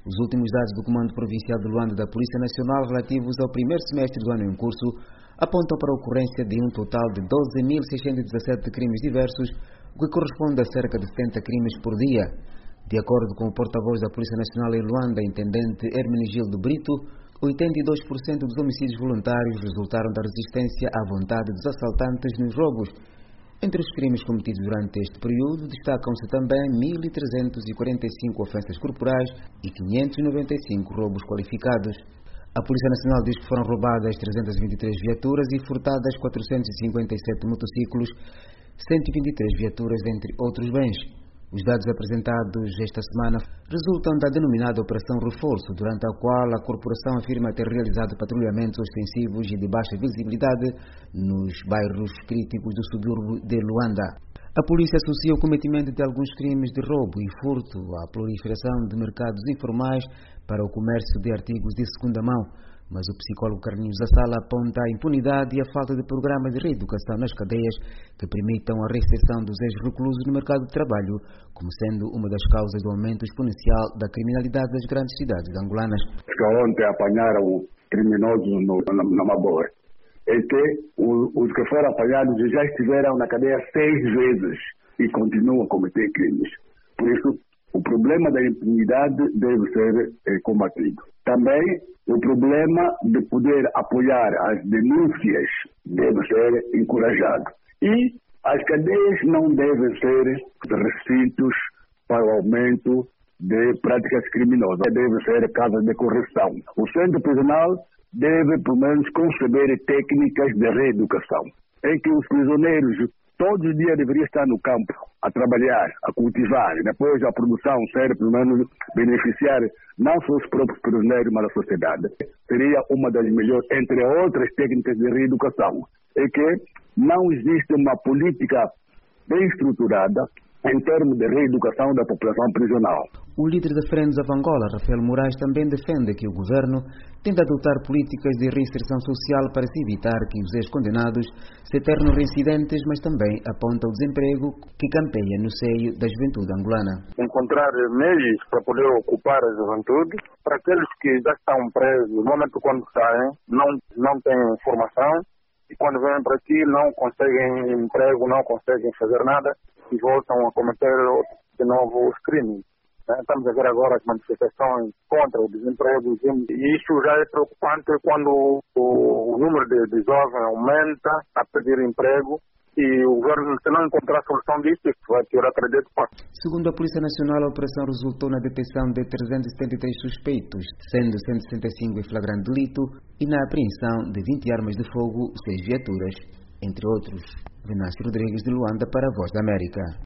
Os últimos dados do Comando Provincial de Luanda da Polícia Nacional relativos ao primeiro semestre do ano em curso apontam para a ocorrência de um total de 12.617 crimes diversos, o que corresponde a cerca de 70 crimes por dia. De acordo com o porta-voz da Polícia Nacional em Luanda, intendente Hermenegildo Brito, 82% dos homicídios voluntários resultaram da resistência à vontade dos assaltantes nos roubos. Entre os crimes cometidos durante este período, destacam-se também 1.345 ofensas corporais e 595 roubos qualificados. A Polícia Nacional diz que foram roubadas 323 viaturas e furtadas 457 motociclos, 123 viaturas, entre outros bens. Os dados apresentados esta semana resultam da denominada Operação Reforço, durante a qual a corporação afirma ter realizado patrulhamentos ostensivos e de baixa visibilidade nos bairros críticos do subúrbio de Luanda. A polícia associa o cometimento de alguns crimes de roubo e furto à proliferação de mercados informais para o comércio de artigos de segunda mão. Mas o psicólogo Carlinhos Assala aponta a impunidade e a falta de programas de reeducação nas cadeias que permitam a reinserção dos ex-reclusos no mercado de trabalho, como sendo uma das causas do aumento exponencial da criminalidade das grandes cidades angolanas. Ontem apanharam criminosos na Mabor. É que os que foram apanhados já estiveram na cadeia 6 vezes e continuam a cometer crimes. Por isso, o problema da impunidade deve ser combatido. Também o problema de poder apoiar as denúncias deve ser encorajado. E as cadeias não devem ser recintos para o aumento de práticas criminosas. Devem ser casas de correção. O centro prisional deve, pelo menos, conceber técnicas de reeducação, em que os prisioneiros todos os dias deveriam estar no campo, a trabalhar, a cultivar, e depois a produção ser, pelo menos, beneficiar não só os próprios prisioneiros, mas a sociedade. Seria uma das melhores, entre outras técnicas de reeducação, é que não existe uma política bem estruturada em termos de reeducação da população prisional. O líder da Friends of Angola, Rafael Moraes, também defende que o governo tenta adotar políticas de reinserção social para se evitar que os ex-condenados se tornem reincidentes, mas também aponta o desemprego que campeia no seio da juventude angolana. Encontrar meios para poder ocupar a juventude, para aqueles que já estão presos, no momento quando saem, não têm formação, e quando vêm para aqui não conseguem emprego, não conseguem fazer nada, e voltam a cometer de novo os crimes. Estamos a ver agora as manifestações contra o desemprego, e isso já é preocupante quando o número de jovens aumenta a pedir emprego, e o governo, se não encontrar a solução disso, vai piorar cada dia de passo. Segundo a Polícia Nacional, a operação resultou na detenção de 373 suspeitos, sendo 165 em flagrante delito, e na apreensão de 20 armas de fogo, 6 viaturas, entre outros. Venâncio Rodrigues, de Luanda, para a Voz da América.